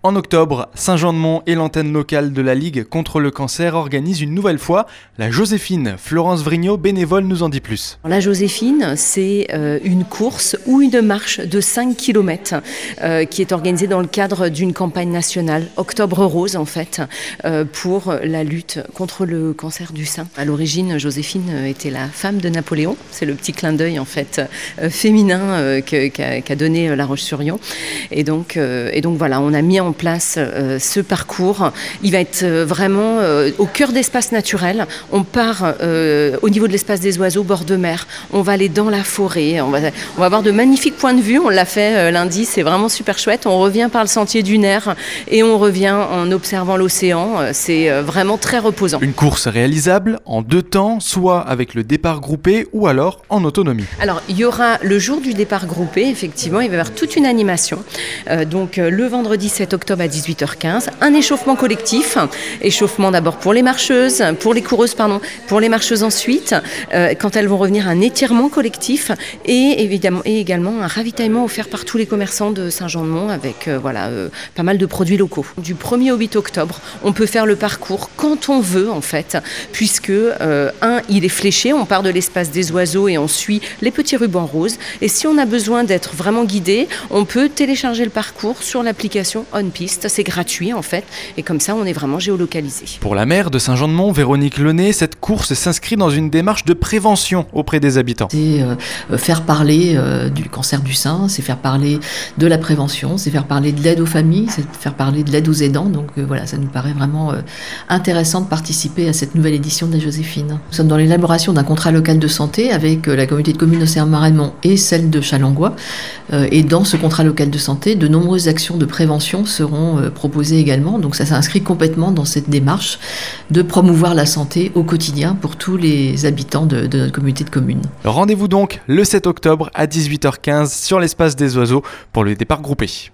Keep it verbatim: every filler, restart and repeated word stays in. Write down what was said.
En octobre, Saint-Jean-de-Mont et l'antenne locale de la Ligue contre le cancer organisent une nouvelle fois la Joséphine. Florence Vrignot, bénévole, nous en dit plus. La Joséphine, c'est euh, une course ou une marche de cinq kilomètres euh, qui est organisée dans le cadre d'une campagne nationale, Octobre Rose en fait, euh, pour la lutte contre le cancer du sein. À l'origine, Joséphine était la femme de Napoléon. C'est le petit clin d'œil en fait euh, féminin euh, que, qu'a, qu'a donné La Roche-sur-Yon. Et donc, euh, et donc voilà, on a mis en place euh, ce parcours. Il va être euh, vraiment euh, au cœur d'espaces naturels. On part euh, au niveau de l'espace des oiseaux, bord de mer. On va aller dans la forêt. On va, on va avoir de magnifiques points de vue. On l'a fait euh, lundi, c'est vraiment super chouette. On revient par le sentier dunaire et on revient en observant l'océan. C'est euh, vraiment très reposant. Une course réalisable en deux temps, soit avec le départ groupé ou alors en autonomie. Alors, il y aura le jour du départ groupé, effectivement, il va y avoir toute une animation. Euh, donc, euh, le vendredi sept octobre à dix-huit heures quinze, un échauffement collectif. Échauffement d'abord pour les marcheuses, pour les coureuses, pardon, pour les marcheuses ensuite. Euh, quand elles vont revenir, un étirement collectif et évidemment et également un ravitaillement offert par tous les commerçants de Saint-Jean-de-Mont avec euh, voilà euh, pas mal de produits locaux. Du premier au huit octobre, on peut faire le parcours quand on veut en fait, puisque euh, un, il est fléché, on part de l'espace des oiseaux et on suit les petits rubans roses. Et si on a besoin d'être vraiment guidé, on peut télécharger le parcours sur l'application OnPiste. C'est gratuit en fait, et comme ça on est vraiment géolocalisé. Pour la maire de Saint-Jean-de-Mont, Véronique Lenné, cette course s'inscrit dans une démarche de prévention auprès des habitants. C'est euh, faire parler euh, du cancer du sein, c'est faire parler de la prévention, c'est faire parler de l'aide aux familles, c'est faire parler de l'aide aux aidants. Donc euh, voilà, ça nous paraît vraiment euh, intéressant de participer à cette nouvelle édition de la Joséphine. Nous sommes dans l'élaboration d'un contrat local de santé avec euh, la communauté de communes Océan-Marais-Mont et celle de Challengois. Euh, et dans ce contrat local de santé, de nombreuses actions de prévention seront euh, proposées également. Donc ça s'inscrit complètement dans cette démarche de promouvoir la santé au quotidien pour tous les habitants de, de notre communauté de communes. Rendez-vous donc le sept octobre à dix-huit heures quinze sur l'espace des oiseaux pour le départ groupé.